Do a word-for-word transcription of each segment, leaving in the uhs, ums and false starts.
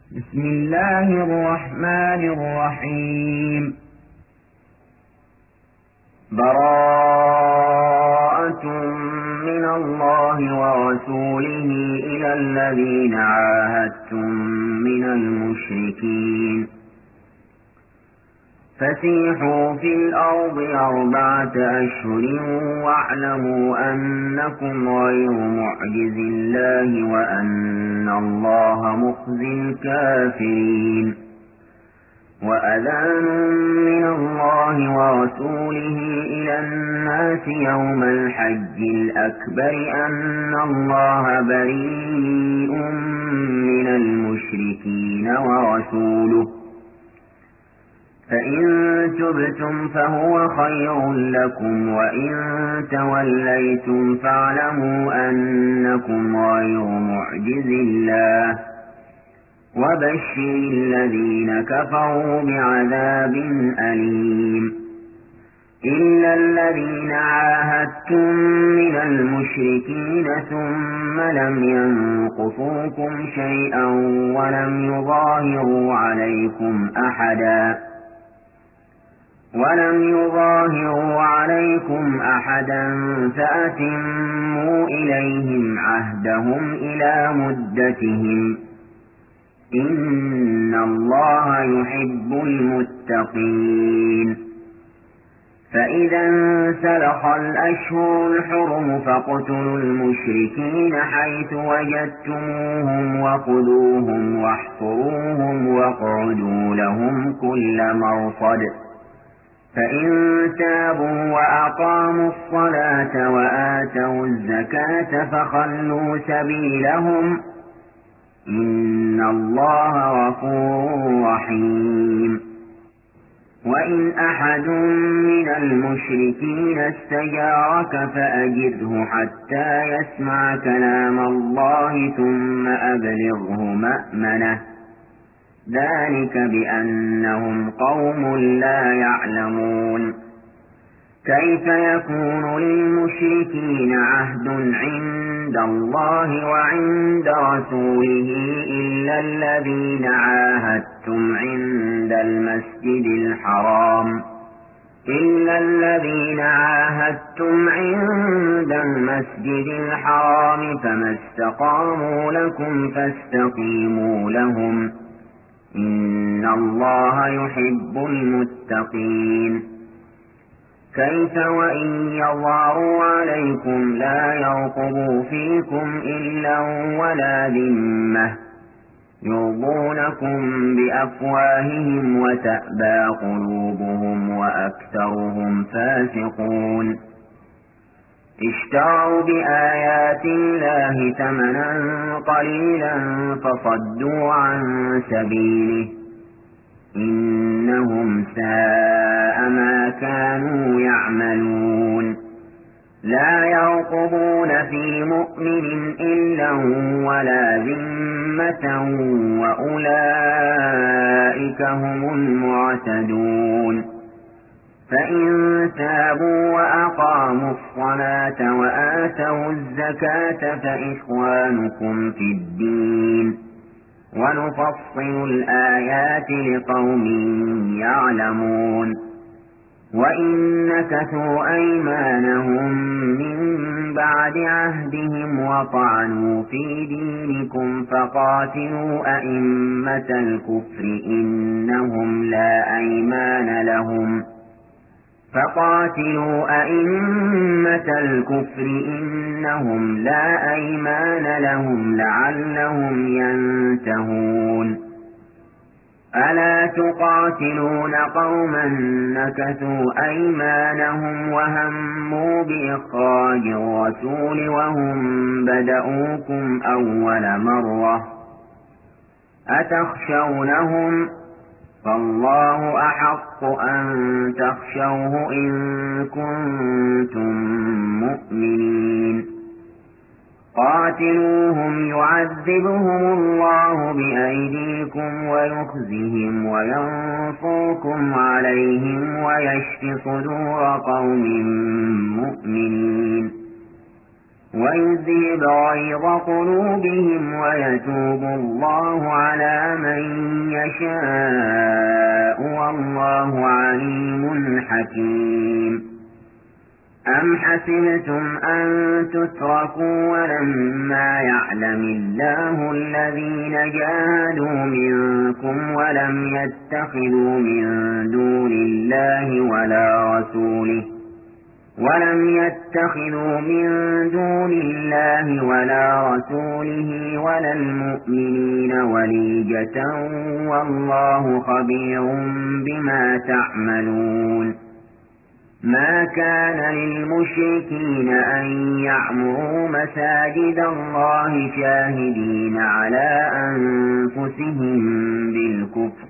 بسم الله الرحمن الرحيم. براءة من الله ورسوله إلى الذين عاهدتم من المشركين فسيحوا في الأرض أربعة أشهر واعلموا أنكم غير معجز الله وأن الله مخزي الكافرين. وأذان من الله ورسوله إلى الناس يوم الحج الأكبر أن الله بريء من المشركين ورسوله فإن تبتم فهو خير لكم وإن توليتم فاعلموا أنكم غير معجز الله وبشر الذين كفروا بعذاب أليم. إلا الذين عاهدتم من المشركين ثم لم ينقصوكم شيئا ولم يظاهروا عليكم أحدا ولم يظاهروا عليكم أحدا فأتموا إليهم عهدهم إلى مدتهم إن الله يحب المتقين. فإذا انسلخ الأشهر الحرم فاقتلوا المشركين حيث وجدتموهم وخذوهم واحصروهم واقعدوا لهم كل مرصد فإن تابوا وأقاموا الصلاة وآتوا الزكاة فخلوا سبيلهم إن الله غفور رحيم. وإن أحد من المشركين استجارك فأجره حتى يسمع كلام الله ثم أبلغه مأمنه ذلك بأنهم قوم لا يعلمون. كيف يكون للمشركين عهد عند الله وعند رسوله إلا الذين عاهدتم عند المسجد الحرام إلا الذين عاهدتم عند المسجد الحرام فما استقاموا لكم فاستقيموا لهم إن الله يحب المتقين. كيف وإن يظهروا عليكم لا يرقبوا فيكم إلا ولا ذمة يرضونكم بأفواههم وتأبى قلوبهم وأكثرهم فاسقون. اشتروا بآيات الله ثمنا قليلا فصدوا عن سبيله إنهم ساء ما كانوا يعملون. لا يرقبون في مؤمن إلا ولا ذمة وأولئك هم المعتدون. فإن تابوا وأقاموا الصلاة وآتوا الزكاة فإخوانكم في الدين ونفصل الآيات لقوم يعلمون. وإن نكثوا أيمانهم من بعد عهدهم وطعنوا في دينكم فقاتلوا أئمة الكفر إنهم لا أيمان لهم فقاتلوا أئمة الكفر إنهم لا أيمان لهم لعلهم ينتهون. ألا تقاتلون قوما نكثوا أيمانهم وهموا بإخراج الرسول وهم بدؤوكم أول مرة أتخشونهم فالله أحق أن تخشوه إن كنتم مؤمنين. قاتلوهم يعذبهم الله بأيديكم ويخزهم وينصركم عليهم ويشف صدور قوم مؤمنين ويذهب غيظ قلوبهم ويتوب الله على من يشاء والله عليم حكيم. أم حسبتم أن تتركوا ولما يعلم الله الذين جاهدوا منكم ولم يتخذوا من دون الله ولا رسوله ولم يتخذوا من دون الله ولا رسوله ولا المؤمنين وليجة والله خبير بما تعملون. ما كان للمشركين أن يعمروا مساجد الله شاهدين على أنفسهم بالكفر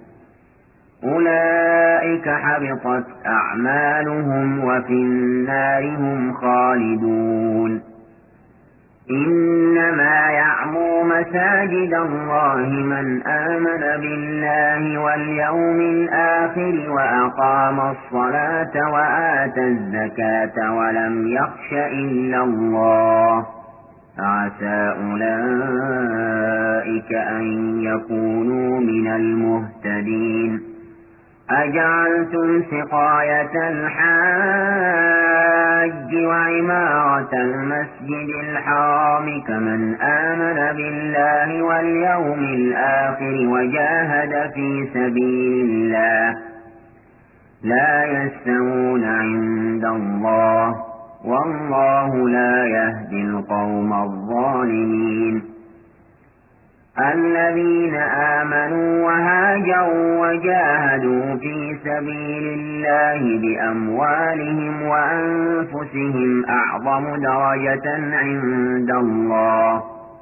أولئك حبطت أعمالهم وفي النار هم خالدون. إنما يعمر مساجد الله من آمن بالله واليوم الآخر وأقام الصلاة وآتى الزكاة ولم يخش إلا الله عسى أولئك أن يكونوا من المهتدين. أجعلتم سقاية الحاج وعمارة المسجد الحرام كمن آمن بالله واليوم الآخر وجاهد في سبيل الله لا يستوون عند الله والله لا يهدي القوم الظالمين. الذين آمنوا وهاجروا وجاهدوا في سبيل الله بأموالهم وأنفسهم أعظم درجة عند الله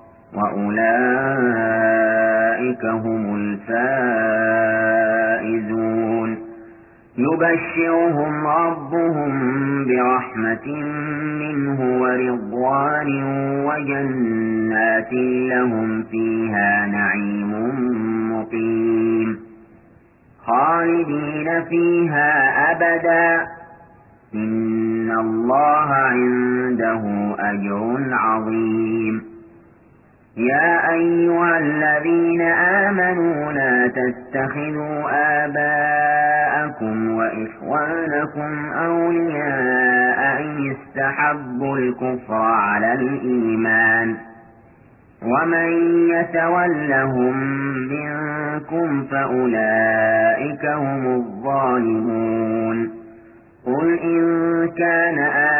وأولئك هم الفائزون. يبشرهم ربهم برحمة منه ورضوان وجنات لهم فيها نعيم مقيم خالدين فيها أبدا إن الله عنده أجر عظيم. يا أيها الذين آمنوا لا تتخذوا آباءكم وإخوانكم أولياء إن استحبوا الكفر على الإيمان ومن يتولهم منكم فأولئك هم الظالمون. قل إن كان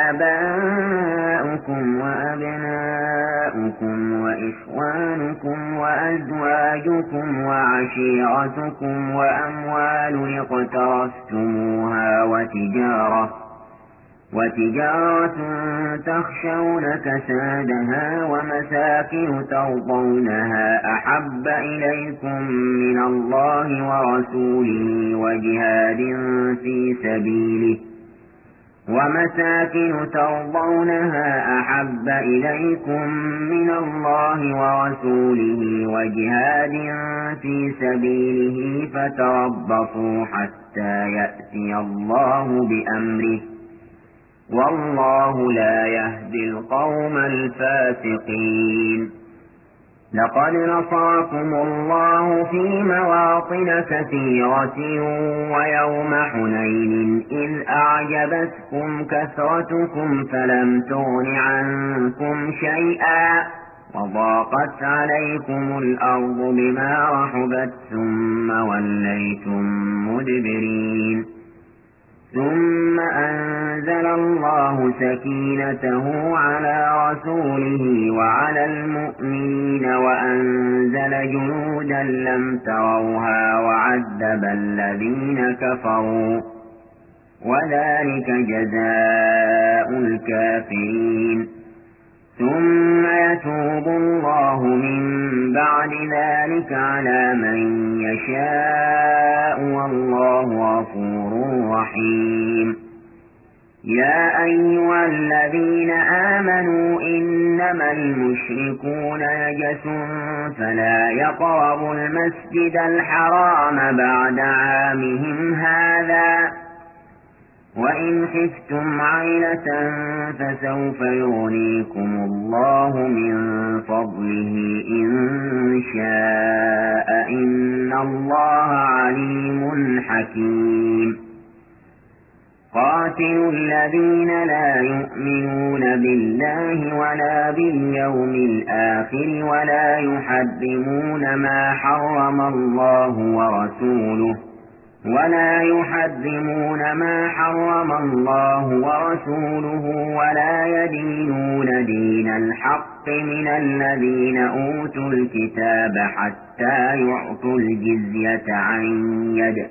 آباؤكم وأبناؤكم وإخوانكم وأزواجكم وعشيرتكم وأموال اقترفتموها وتجارة وتجارة تخشون كسادها ومساكن ترضونها أحب إليكم من الله ورسوله وجهاد في سبيله ومساكن ترضونها أحب إليكم من الله ورسوله وجهاد في سبيله فتربصوا حتى يأتي الله بأمره والله لا يهدي القوم الفاسقين. لقد نصركم الله في مواطن كثيرة ويوم حنين إذ أعجبتكم كثرتكم فلم تغن عنكم شيئا وضاقت عليكم الأرض بما رحبت ثم وليتم مدبرين. ثم أنزل الله سكينته على رسوله وعلى المؤمنين وأنزل جنودا لم تروها وعذب الذين كفروا وذلك جزاء الكافرين. ثم يتوب الله من بعد ذلك على من يشاء والله غفور رحيم. يا أيها الذين آمنوا إنما المشركون نجس فلا يقربوا المسجد الحرام بعد عامهم هذا وإن خفتم عيلة فسوف يغنيكم الله من فضله إن شاء إن الله عليم حكيم قاتلوا الذين لا يؤمنون بالله ولا باليوم الآخر ولا يحرمون ما حرم الله ورسوله ولا يحرمون ما حرم الله ورسوله ولا يدينون دين الحق من الذين أوتوا الكتاب حتى يعطوا الجزية عن يد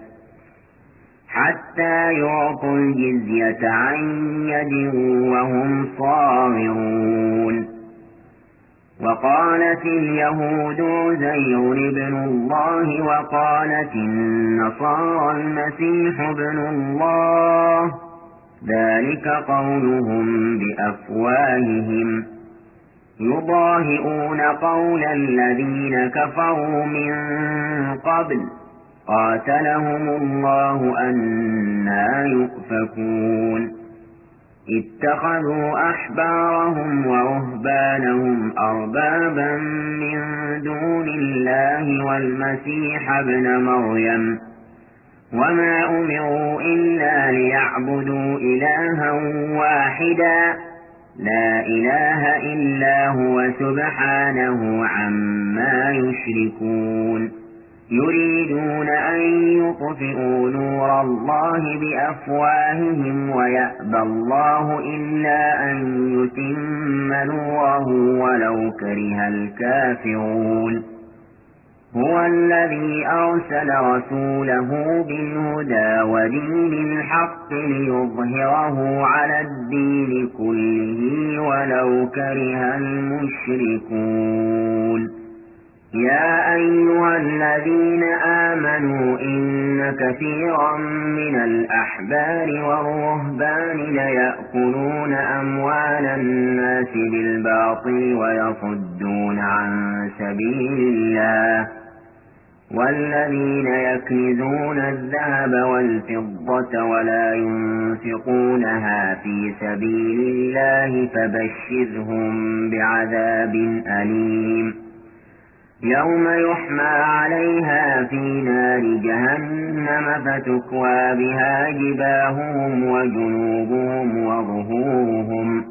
حتى يعطوا الجزية عن يد وهم صاغرون وقالت اليهود عزير ابن الله وقالت النصارى المسيح ابن الله ذلك قولهم بأفواههم يضاهئون قول الذين كفروا من قبل قاتلهم الله أنى يؤفكون اتخذوا أحبارهم ورهبانهم أربابا من دون الله والمسيح ابن مريم وما أمروا إلا ليعبدوا إلها واحدا لا إله إلا هو سبحانه عما يشركون يريدون أن يطفئوا نور الله بأفواههم ويأبى الله إلا أن يتم نوره ولو كره الكافرون هو الذي أرسل رسوله بالهدى ودين الحق ليظهره على الدين كله ولو كره المشركون يا أيها الذين آمنوا إن كثيرا من الأحبار والرهبان ليأكلون أموال الناس بالباطل ويصدون عن سبيل الله والذين يكنزون الذهب والفضة ولا ينفقونها في سبيل الله فبشرهم بعذاب أليم يوم يحمى عليها في نار جهنم فتكوى بها جباههم وجنوبهم وظهورهم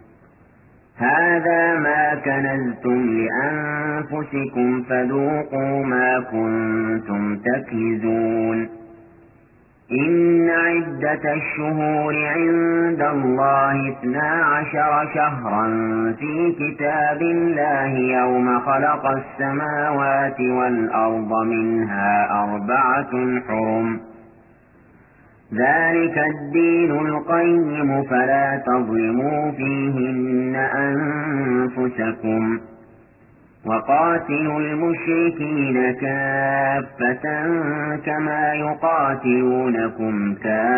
هذا ما كنزتم لأنفسكم فذوقوا ما كنتم تكنزون إن عدة الشهور عند الله اثنا عشر شهرا في كتاب الله يوم خلق السماوات والأرض منها أربعة حرم ذلك الدين القيم فلا تظلموا فيهن أنفسكم وقاتلوا المشركين كافة كما يقاتلونكم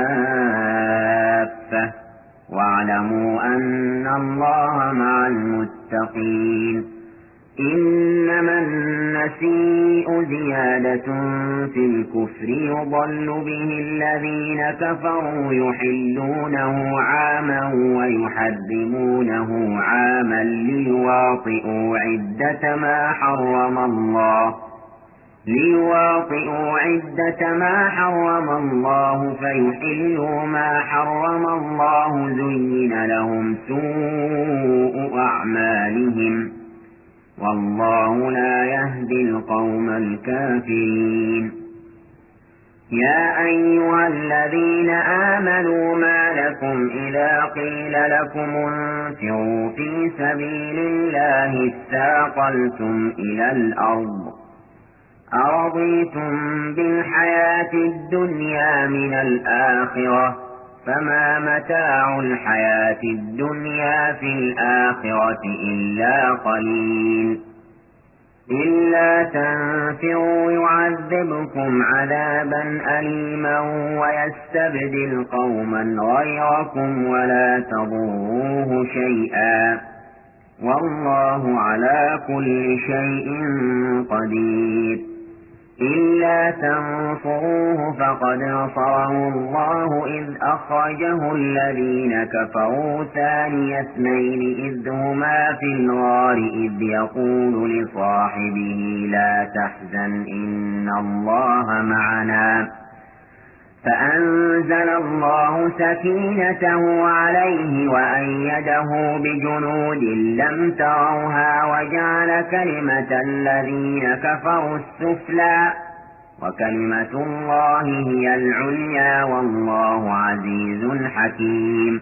كافة واعلموا أن الله مع المتقين إنما النسيء زيادة في الكفر يضل به الذين كفروا يحلونه عاما ويحرمونه عاما ليواطئوا عدة ما حرم الله ليواطئوا عدة ما حرم الله فيحلوا ما حرم الله زين لهم سوء أعمالهم والله لا يهدي القوم الكافرين يا أيها الذين آمنوا ما لكم إذا قيل لكم انفروا في سبيل الله استاقلتم إلى الأرض أرضيتم بالحياة الدنيا من الآخرة فما متاع الحياة الدنيا في الآخرة إلا قليل إلا تنفروا يعذبكم عذابا أليما ويستبدل قوما غيركم ولا تضروه شيئا والله على كل شيء قدير إلا إلا تنصروه فقد نصره الله إذ أخرجه الذين كفروا ثاني اثنين إذ هما في الغار إذ يقول لصاحبه لا تحزن إن الله معنا فأنزل الله سكينته عليه وأيده بجنود لم تروها وجعل كلمة الذين كفروا السفلى وكلمة الله هي العليا والله عزيز حكيم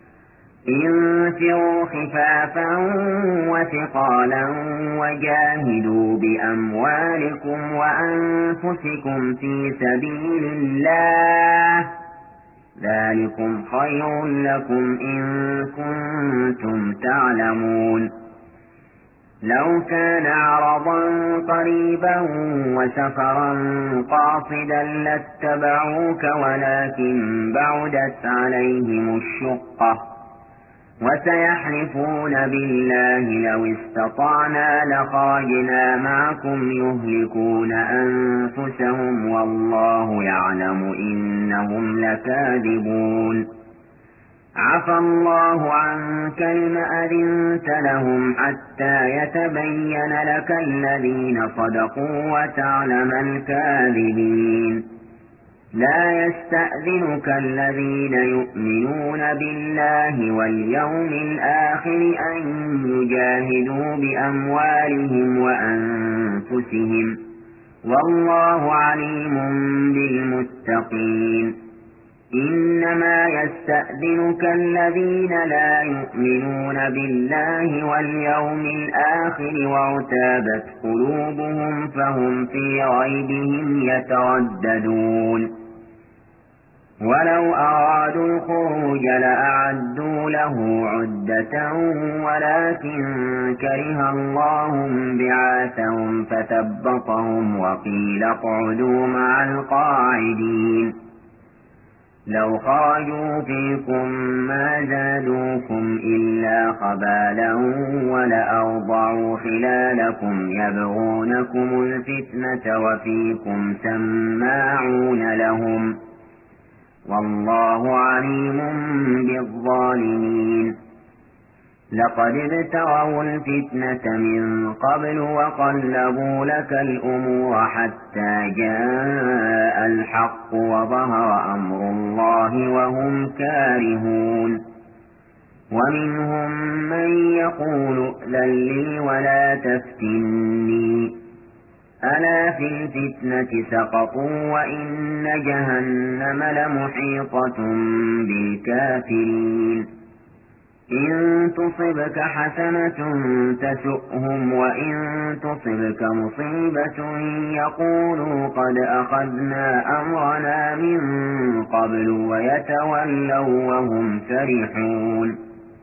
انفروا خفافا وثقالا وجاهدوا بأموالكم وأنفسكم في سبيل الله ذلكم خير لكم إن كنتم تعلمون لو كان عرضا قريبا وسفرا قاصدا لاتبعوك ولكن بعدت عليهم الشقة وسيحلفون بالله لو استطعنا لخرجنا معكم يهلكون أنفسهم والله يعلم إنهم لكاذبون عفى الله عنك لم أذنت لهم حتى يتبين لك الذين صدقوا وتعلم الكاذبين لا يستأذنك الذين يؤمنون بالله واليوم الآخر أن يجاهدوا بأموالهم وأنفسهم والله عليم بالمتقين إنما يستأذنك الذين لا يؤمنون بالله واليوم الآخر وارتابت قلوبهم فهم في ريبهم يترددون ولو أرادوا الخروج لأعدوا له عدة ولكن كره الله بعاثهم فثبطهم وقيل اقعدوا مع القاعدين لو خرجوا فيكم ما زادوكم إلا خبالا ولأوضعوا خلالكم يبغونكم الفتنة وفيكم سماعون لهم والله عليم بالظالمين لقد ابتغوا الفتنة من قبل وقلبوا لك الأمور حتى جاء الحق وظهر أمر الله وهم كارهون ومنهم من يقول ائذن لي ولا تفتني ألا في الفتنة سقطوا وإن جهنم لمحيطة بالكافرين إن تصبك حسنة تسؤهم وإن تصبك مصيبة يقولوا قد أخذنا أمرنا من قبل ويتولوا وهم فرحون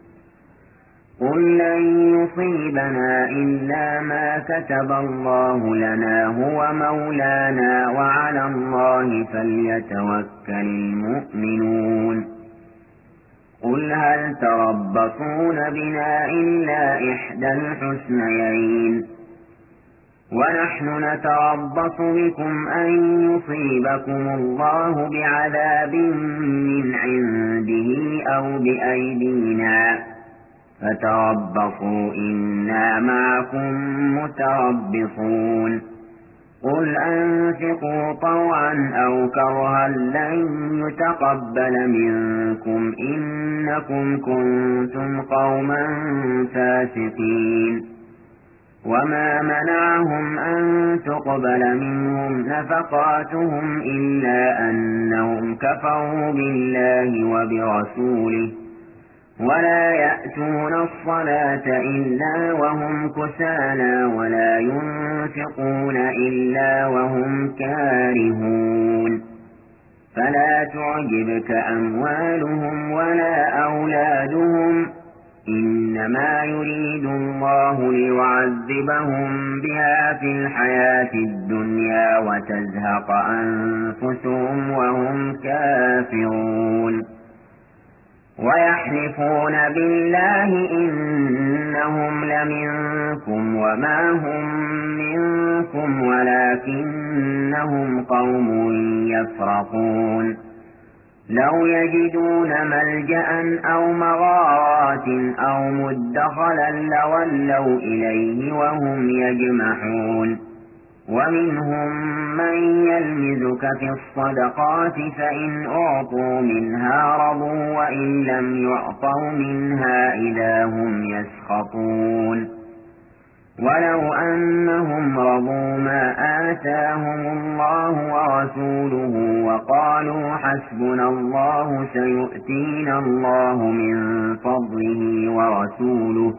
قل لن يصيبنا إلا ما كتب الله لنا هو مولانا وعلى الله فليتوكل المؤمنون قل هل تربصون بنا إلا إحدى الحسنيين ونحن نتربص بكم أن يصيبكم الله بعذاب من عنده أو بأيدينا فتربصوا إنا معكم متربصون قل أنفقوا طوعا أو كرها لن يتقبل منكم إنكم كنتم قوما فاسقين وما منعهم أن تقبل منهم نفقاتهم إلا أنهم كفروا بالله وبرسوله ولا يأتون الصلاة إلا وهم كسالى ولا ينفقون إلا وهم كارهون فلا تعجبك أموالهم ولا أولادهم إنما يريد الله ليعذبهم بها في الحياة الدنيا وتزهق أنفسهم وهم كافرون ويحلفون بالله إنهم لمنكم وما هم منكم ولكنهم قوم يفرقون لو يجدون ملجأ أو مغارات أو مدخلا لولوا إليه وهم يجمحون ومنهم من يلمزك في الصدقات فإن أعطوا منها رضوا وإن لم يعطوا منها إذا هم يسخطون ولو أنهم رضوا ما آتاهم الله ورسوله وقالوا حسبنا الله سيؤتينا الله من فضله ورسوله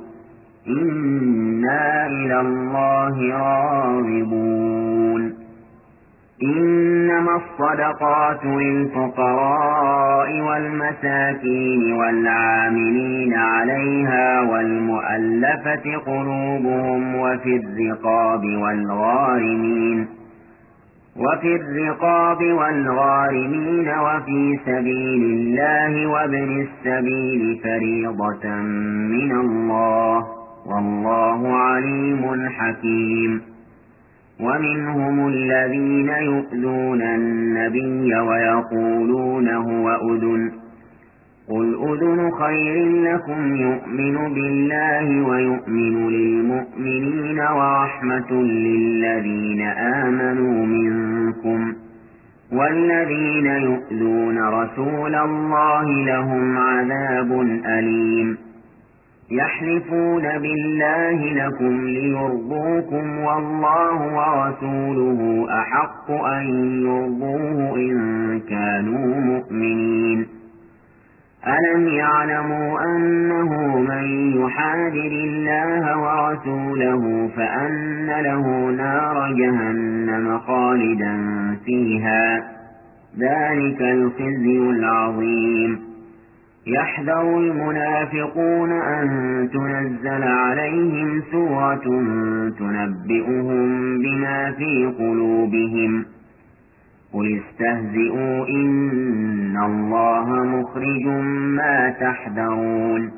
إنا إلى الله راغبون إنما الصدقات للفقراء والمساكين والعاملين عليها والمؤلفة قلوبهم وفي الرقاب والغارمين وفي الرقاب والغارمين وفي سبيل الله وابن السبيل فريضة من الله والله عليم حكيم ومنهم الذين يؤذون النبي ويقولون هو أذن قل أذن خير لكم يؤمن بالله ويؤمن للمؤمنين ورحمة للذين آمنوا منكم والذين يؤذون رسول الله لهم عذاب أليم يحلفون بالله لكم ليرضوكم والله ورسوله أحق أن يرضوه إن كانوا مؤمنين ألم يعلموا أنه من يحادد الله ورسوله فأن له نار جهنم خالدا فيها ذلك الخزي العظيم يحذر المنافقون أن تنزل عليهم سورة تنبئهم بما في قلوبهم قل استهزئوا إن الله مخرج ما تحذرون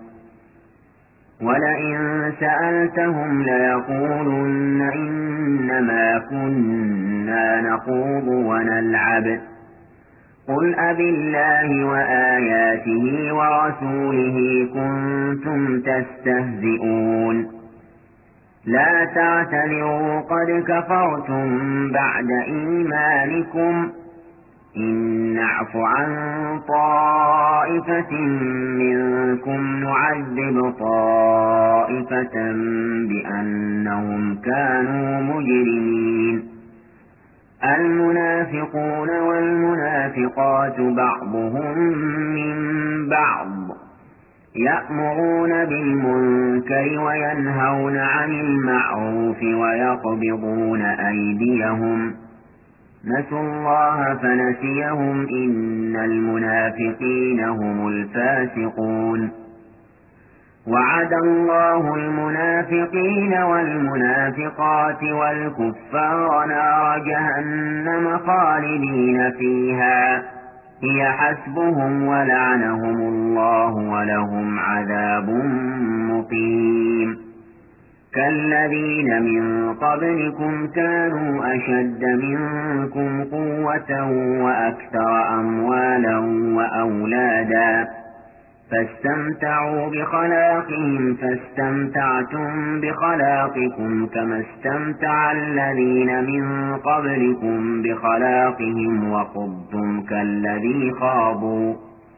ولئن سألتهم ليقولن إنما كنا نخوض ونلعب قل أبالله وآياته ورسوله كنتم تستهزئون لا تعتذروا قد كفرتم بعد إيمانكم إن نعف عن طائفة منكم نعذب طائفة بأنهم كانوا مجرمين المنافقون والمنافقات بعضهم من بعض يأمرون بالمنكر وينهون عن المعروف ويقبضون أيديهم نسوا الله فنسيهم إن المنافقين هم الفاسقون وعد الله المنافقين والمنافقات والكفار نار جهنم خالدين فيها هي حسبهم ولعنهم الله ولهم عذاب مقيم كالذين من قبلكم كانوا أشد منكم قوة وأكثر أموالا وأولادا فاستمتعوا بخلاقهم فاستمتعتم بخلاقكم كما استمتع الذين من قبلكم بخلاقهم وخضتم كالذي خاضوا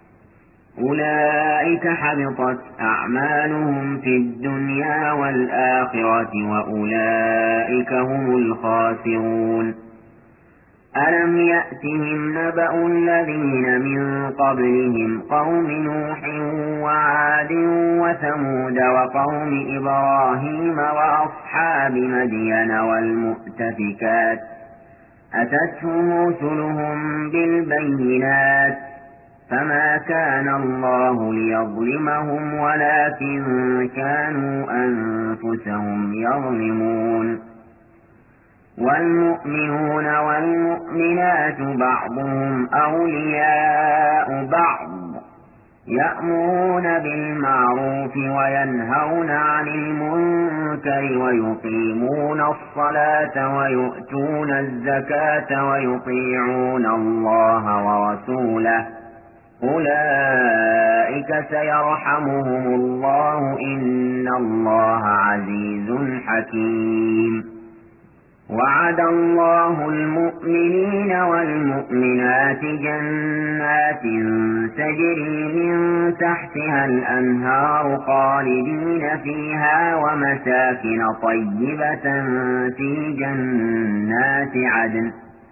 أولئك حبطت أعمالهم في الدنيا والآخرة وأولئك هم الخاسرون ألم يأتهم نبأ الذين من قبلهم قوم نوح وعاد وثمود وقوم إبراهيم وأصحاب مدين والمؤتفكات أتتهم رسلهم بالبينات فما كان الله ليظلمهم ولكن كانوا أنفسهم يظلمون والمؤمنون والمؤمنات بعضهم أولياء بعض يأمرون بالمعروف وينهون عن المنكر ويقيمون الصلاة ويؤتون الزكاة ويطيعون الله ورسوله أولئك سيرحمهم الله إن الله عزيز حكيم. وعد الله المؤمنين والمؤمنات جنات تجري من تحتها الأنهار خالدين فيها ومساكن طيبة في جنات عدن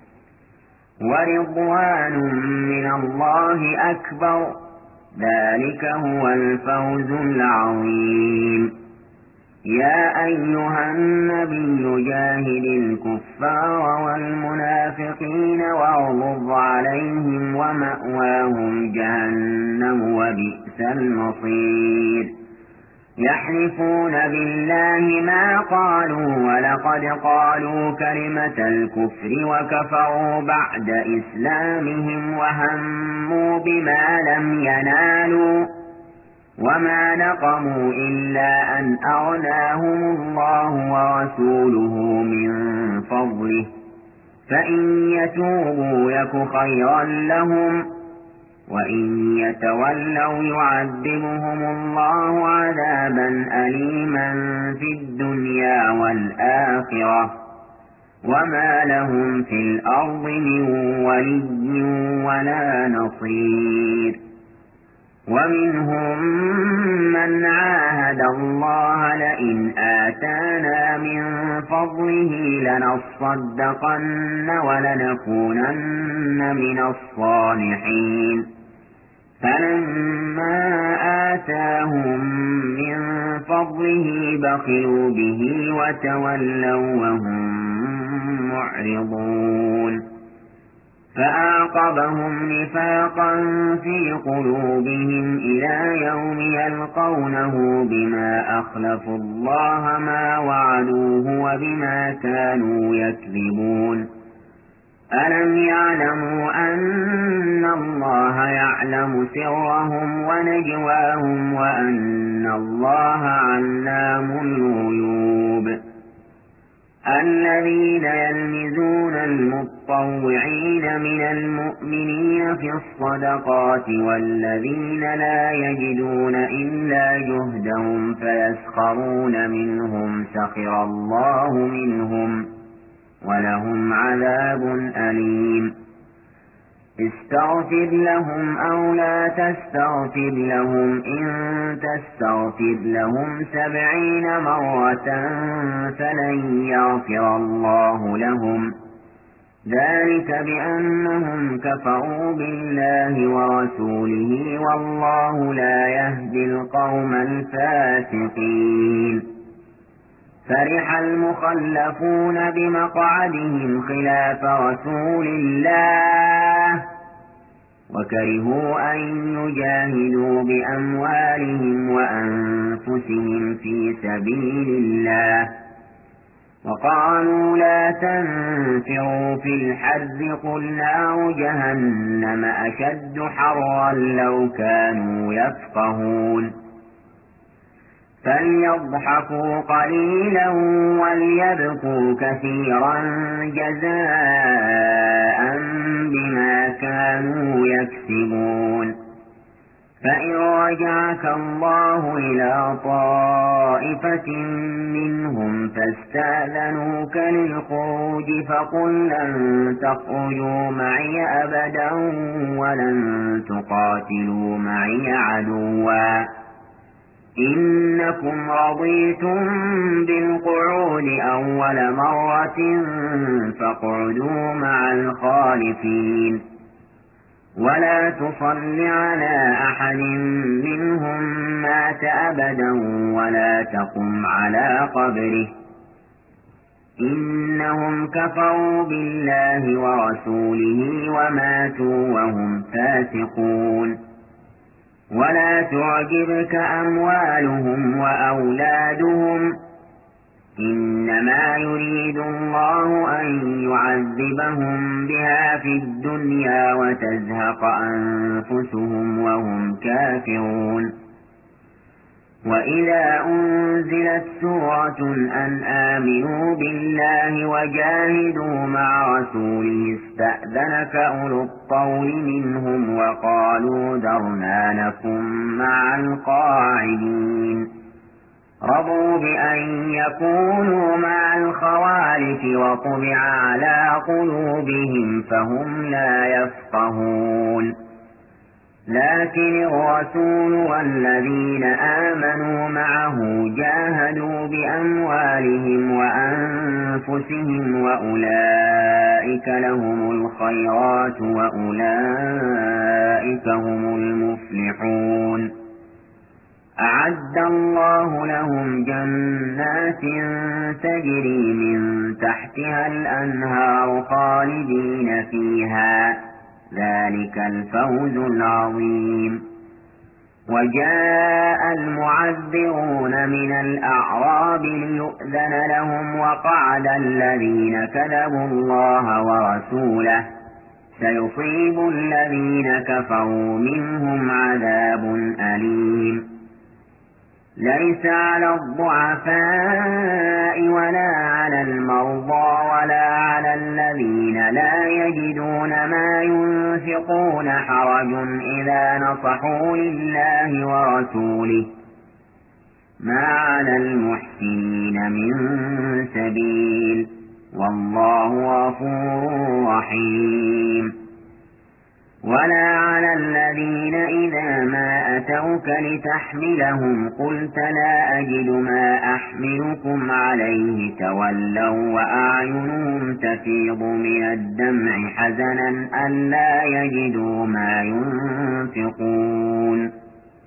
ورضوان من الله أكبر ذلك هو الفوز العظيم. يا أيها النبي جاهد الكفار والمنافقين واغلظ عليهم ومأواهم جهنم وبئس المصير. يحلفون بالله ما قالوا ولقد قالوا كلمة الكفر وكفروا بعد إسلامهم وهموا بما لم ينالوا وما نقموا إلا أن أغناهم الله ورسوله من فضله فإن يتوبوا يك خيرا لهم وإن يتولوا يعذبهم الله عذابا أليما في الدنيا والآخرة وما لهم في الأرض من ولي ولا نصير. ومنهم من عاهد الله لئن آتانا من فضله لنصدقن ولنكونن من الصالحين فلما آتاهم من فضله بخلوا به وتولوا وهم معرضون. فأعقبهم نفاقا في قلوبهم إلى يوم يلقونه بما أخلفوا الله ما وعدوه وبما كانوا يكذبون. ألم يعلموا أن الله يعلم سرهم ونجواهم وأن الله علام الغيوب. الذين يلمزون المطوعين من المؤمنين في الصدقات والذين لا يجدون إلا جهدهم فيسخرون منهم سخر الله منهم ولهم عذاب أليم. استغفر لهم أو لا تستغفر لهم إن تستغفر لهم سبعين مرة فلن يغفر الله لهم ذلك بأنهم كفروا بالله ورسوله والله لا يهدي القوم الفاسقين. فرح المخلفون بمقعدهم خلاف رسول الله وكرهوا أن يجاهدوا بأموالهم وأنفسهم في سبيل الله وقالوا لا تنفروا في الحر قل نار جهنم أشد حرا لو كانوا يفقهون. فليضحكوا قليلا وليبكوا كثيرا جزاء بما كانوا يكسبون. فإن رجعك الله إلى طائفة منهم فاستأذنوك للخروج فقل لن تخرجوا معي أبدا ولن تقاتلوا معي عدوا إنكم رضيتم بالقعود أول مرة فاقعدوا مع الخالفين ولا تصل على أحد منهم مات أبدا ولا تقم على قبره إنهم كفروا بالله ورسوله وماتوا وهم فاسقون. ولا تعجبك أموالهم وأولادهم إنما يريد الله أن يعذبهم بها في الدنيا وتزهق أنفسهم وهم كافرون وإذا أنزلت سورة أن آمنوا بالله وجاهدوا مع رسوله استأذنك أولو الطول منهم وقالوا ذرنا نكن مع القاعدين رضوا بأن يكونوا مع الخوالف وطبع على قلوبهم فهم لا يفقهون لكن الرسول والذين آمنوا معه جاهدوا بأموالهم وأنفسهم وأولئك لهم الخيرات وأولئك هم المفلحون أعد الله لهم جنات تجري من تحتها الأنهار خالدين فيها ذلك الفوز العظيم وجاء المعذرون من الأعراب ليؤذن لهم وقعد الذين كذبوا الله ورسوله سيصيب الذين كفروا منهم عذاب أليم ليس على الضعفاء ولا على المرضى ولا على الذين لا يجدون ما ينفقون حرج إذا نصحوا لله ورسوله ما على المحسنين من سبيل والله غفور رحيم ولا على الذين إذا ما أتوك لتحملهم قلت لا أجد ما أحملكم عليه تولوا وأعينهم تفيض من الدمع حزنا ألا يجدوا ما ينفقون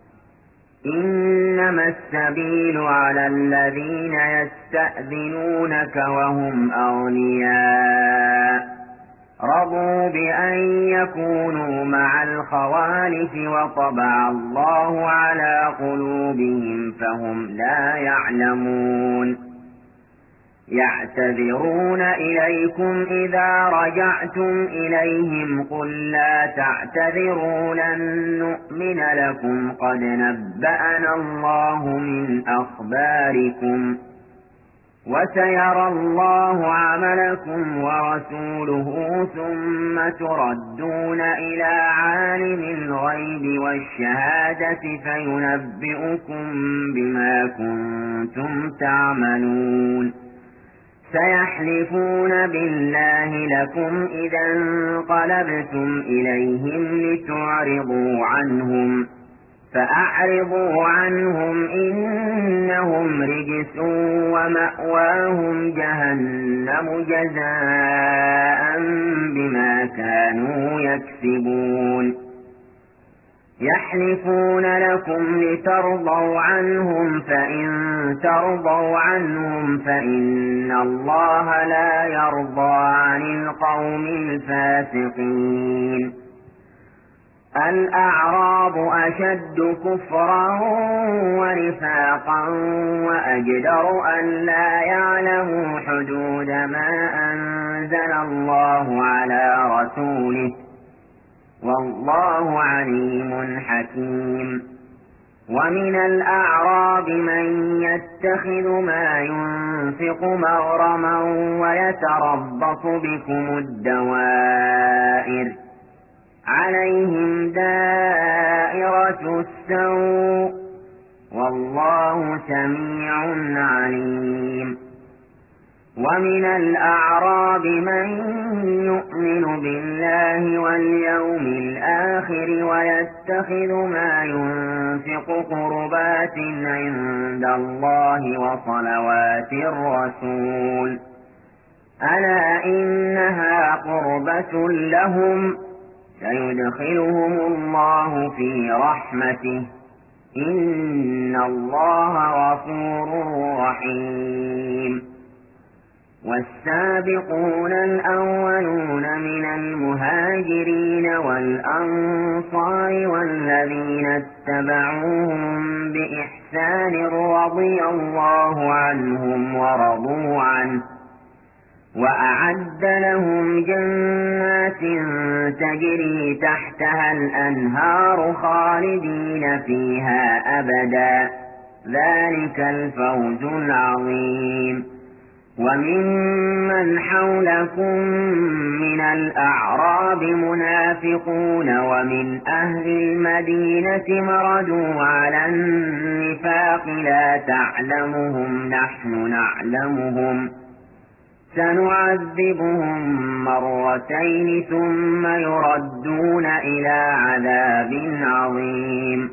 إنما السبيل على الذين يستأذنونك وهم أغنياء رضوا بأن يكونوا مع الخوالف وطبع الله على قلوبهم فهم لا يعلمون يعتذرون إليكم إذا رجعتم إليهم قل لا تعتذروا لن نؤمن لكم قد نبأنا الله من أخباركم وسيرى الله عملكم ورسوله ثم تردون إلى عالم الغيب والشهادة فينبئكم بما كنتم تعملون سيحلفون بالله لكم إذا انقلبتم إليهم لتعرضوا عنهم فأعرضوا عنهم إنهم رجس ومأواهم جهنم جزاء بما كانوا يكسبون يحلفون لكم لترضوا عنهم فإن ترضوا عنهم فإن الله لا يرضى عن القوم الفاسقين الأعراب أشد كفرا ونفاقا وأجدر أن لا يعلموا حدود ما أنزل الله على رسوله والله عليم حكيم ومن الأعراب من يتخذ ما ينفق مغرما ويتربص بكم الدوائر عليهم دائرة السوء والله سميع عليم ومن الأعراب من يؤمن بالله واليوم الآخر ويتخذ ما ينفق قربات عند الله وصلوات الرسول ألا إنها قربة لهم سيدخلهم الله في رحمته إن الله غفور رحيم والسابقون الأولون من المهاجرين والأنصار والذين اتبعوهم بإحسان بإحسان رضي الله عنهم ورضوا عنه وأعد لهم جنات تجري تحتها الأنهار خالدين فيها أبدا ذلك الفوز العظيم. وممن حولكم من الأعراب منافقون ومن أهل المدينة مردوا على النفاق لا تعلمهم نحن نعلمهم سنعذبهم مرتين ثم يردون إلى عذاب عظيم.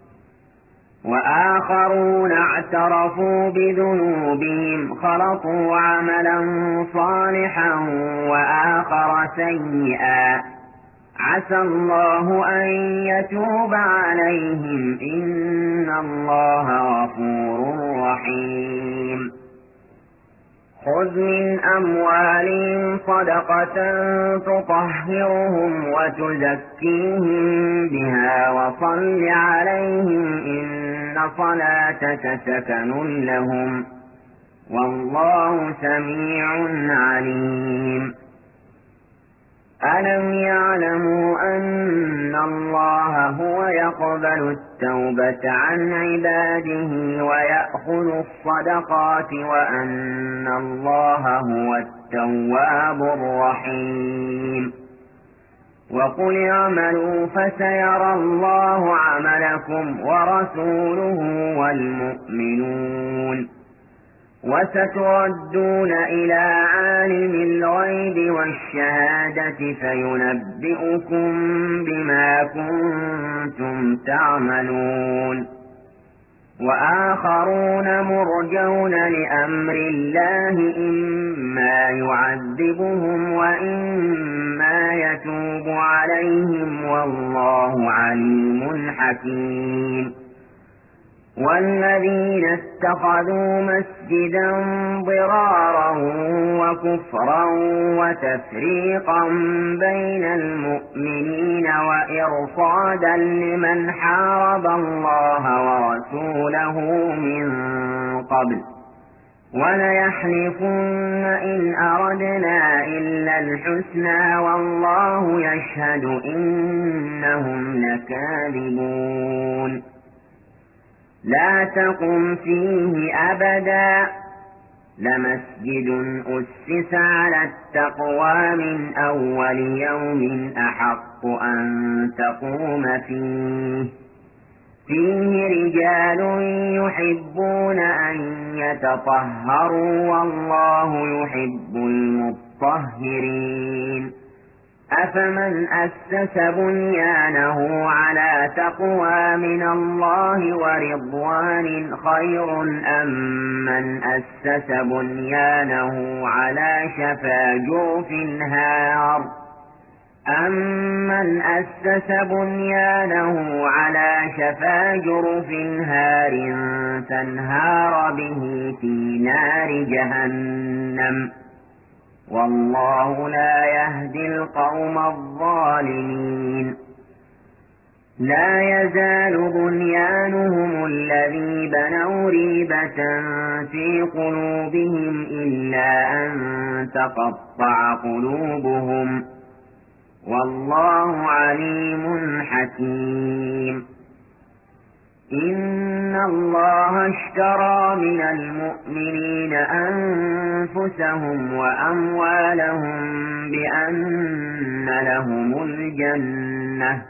وآخرون اعترفوا بذنوبهم خلطوا عملا صالحا وآخر سيئا عسى الله أن يتوب عليهم إن الله غفور رحيم. خذ من أموالهم صدقة تطهرهم وتزكيهم بها وصل عليهم إن صلاتك سكن لهم والله سميع عليم. ألم يعلموا أن الله هو يقبل التوبة عن عباده ويأخذ الصدقات وأن الله هو التواب الرحيم. وقل اعملوا فسيرى الله عملكم ورسوله والمؤمنون وستردون إلى عالم الغيب والشهادة فينبئكم بما كنتم تعملون. وآخرون مرجون لأمر الله إما يعذبهم وإما يتوب عليهم والله عليم حكيم. والذين اتخذوا مسجدا ضرارا وكفرا وتفريقا بين المؤمنين وإرصادا لمن حارب الله ورسوله من قبل وليحلفن إن أردنا إلا الحسنى والله يشهد إنهم لكاذبون. لا تقم فيه أبدا لمسجد أسس على التقوى من أول يوم أحق أن تقوم فيه فيه رجال يحبون أن يتطهروا والله يحب المطهرين. أفمن أسس بنيانه على تقوى من الله ورضوان خير أم من أسس بنيانه على شفا جرف هار أمن أسس بنيانه على شفا جرف هار فانهار به في نار جهنم والله لا يهدي القوم الظالمين. لا يزال بنيانهم الذي بنوا ريبة في قلوبهم إلا أن تقطع قلوبهم والله عليم حكيم. إن الله اشترى من المؤمنين أنفسهم وأموالهم بأن لهم الجنة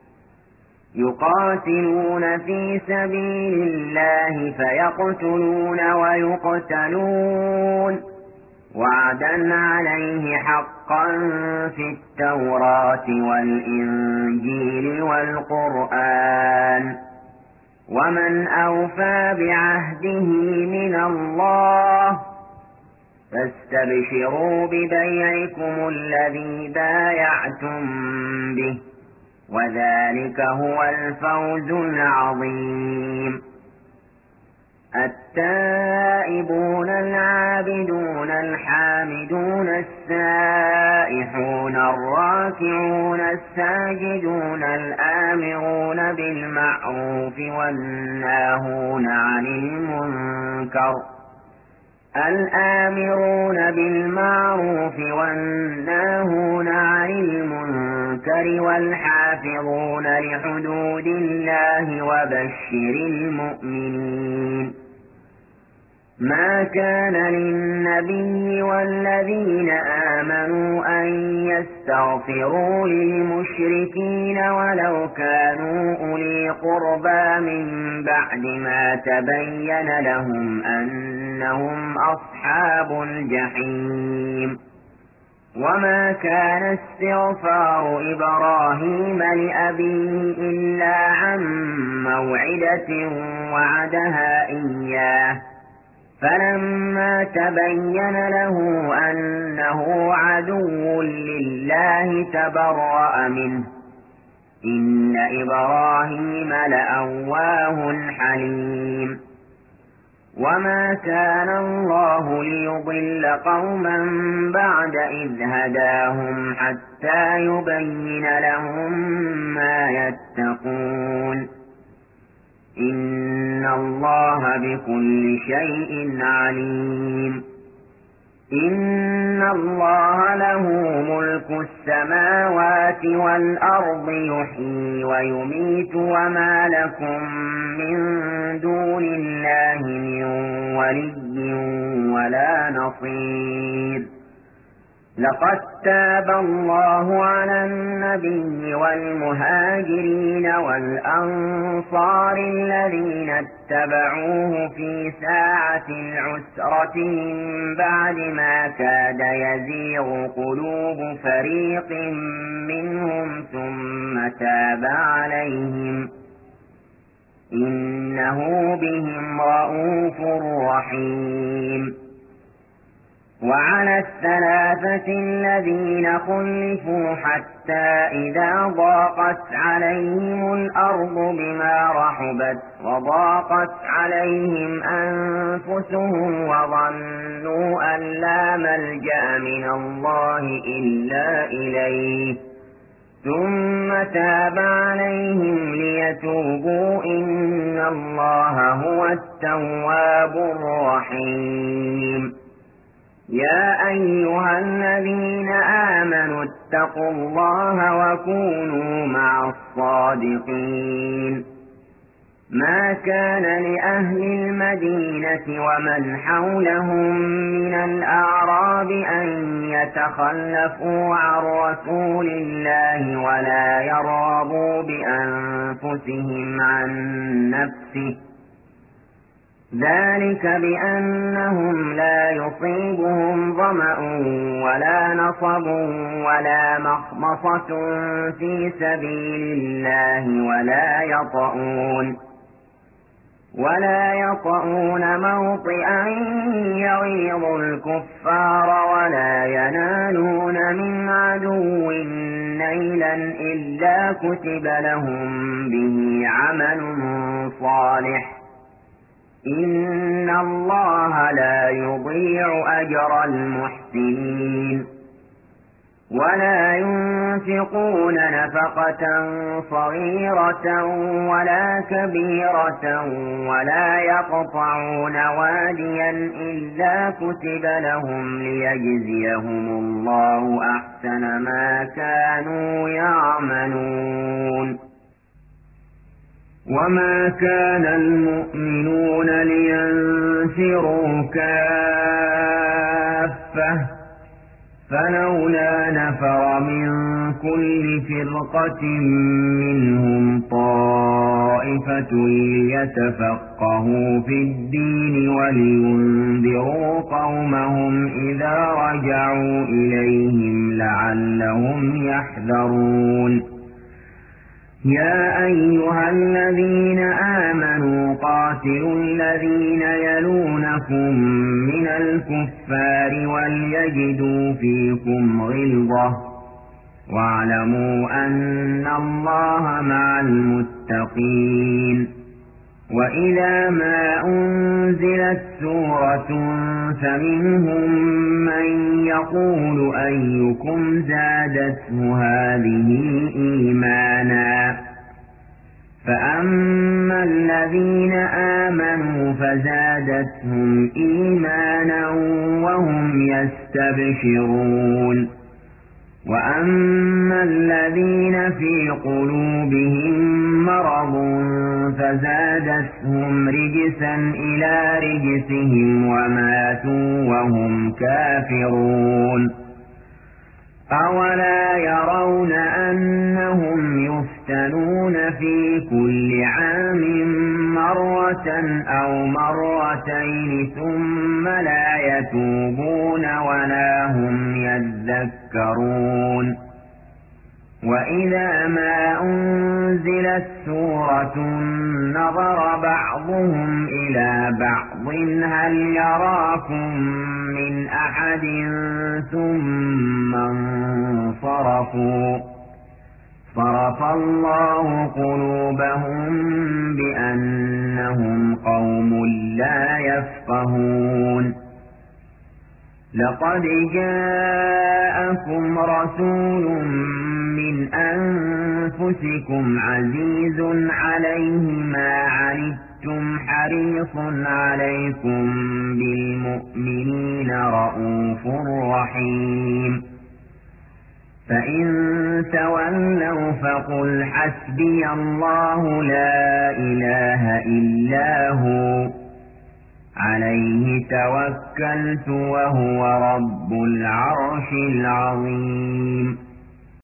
يقاتلون في سبيل الله فيقتلون ويقتلون وعدا عليه حقا في التوراة والإنجيل والقرآن ومن أوفى بعهده من الله فاستبشروا ببيعكم الذي بايعتم به وذلك هو الفوز العظيم. التائبون العابدون الحامدون السائحون الراكعون الساجدون الآمرون بالمعروف والناهون عن المنكر الآمرون بالمعروف والناهون عن المنكر والحافظون لحدود الله وبشر المؤمنين. ما كان للنبي والذين آمنوا أن يستغفروا للمشركين ولو كانوا أولي قربى من بعد ما تبين لهم أنهم أصحاب الجحيم. وما كان استغفار إبراهيم لأبيه إلا عن موعدة وعدها إياه فلما تبين له أنه عدو لله تبرأ منه إن إبراهيم لأواه حليم. وما كان الله ليضل قوما بعد إذ هداهم حتى يبين لهم ما يتقون إن الله بكل شيء عليم. إن الله له ملك السماوات والأرض يحيي ويميت وما لكم من دون الله من ولي ولا نصير. لقد تاب الله على النبي والمهاجرين والأنصار الذين اتبعوه في ساعة العسرة من بعد ما كاد يزيغ قلوب فريق منهم ثم تاب عليهم إنه بهم رءوف رحيم. وعلى الثلاثة الذين خلفوا حتى إذا ضاقت عليهم الأرض بما رحبت وضاقت عليهم أنفسهم وظنوا أن لا ملجأ من الله إلا إليه ثم تاب عليهم ليتوبوا إن الله هو التواب الرحيم. يا أيها الذين آمنوا اتقوا الله وكونوا مع الصادقين. ما كان لأهل المدينة ومن حولهم من الأعراب أن يتخلفوا عن رسول الله ولا يرغبوا بأنفسهم عن نفسه ذلك بأنهم لا يصيبهم ظمأ ولا نصب ولا مخمصة في سبيل الله ولا يطؤون ولا يطؤون موطئا يغيظ الكفار ولا ينالون من عدو نيلا إلا كتب لهم به عمل صالح إن الله لا يضيع أجر المحسنين. ولا ينفقون نفقة صغيرة ولا كبيرة ولا يقطعون واديا إلا كتب لهم ليجزيهم الله أحسن ما كانوا يعملون. وما كان المؤمنون لينفروا كافة فلولا نفر من كل فرقة منهم طائفة ليتفقهوا في الدين ولينذروا قومهم إذا رجعوا إليهم لعلهم يحذرون. يا أيها الذين آمنوا قاتلوا الذين يلونكم من الكفار وليجدوا فيكم غلظة واعلموا أن الله مع المتقين. وإذا ما أنزلت سورة فمنهم من يقول أيكم زادته هذه إيمانا فأما الذين آمنوا فزادتهم إيمانا وهم يستبشرون وأما الذين في قلوبهم مرض فزادتهم رجسا إلى رجسهم وماتوا وهم كافرون أولا يرون أنهم يفتنون في كل عام مرة أو مرتين ثم لا يتوبون ولا هم يذكرون وإذا ما أنزلت سورة نظر بعضهم إلى بعض هل يراكم من أحد ثم انصرفوا صرف الله قلوبهم بأنهم قوم لا يفقهون لقد جاءكم رسول من أنفسكم عزيز عليه ما عنتم حريص عليكم بالمؤمنين رءوف رحيم فإن تولوا فقل حسبي الله لا إله إلا هو عليه توكلت وهو رب العرش العظيم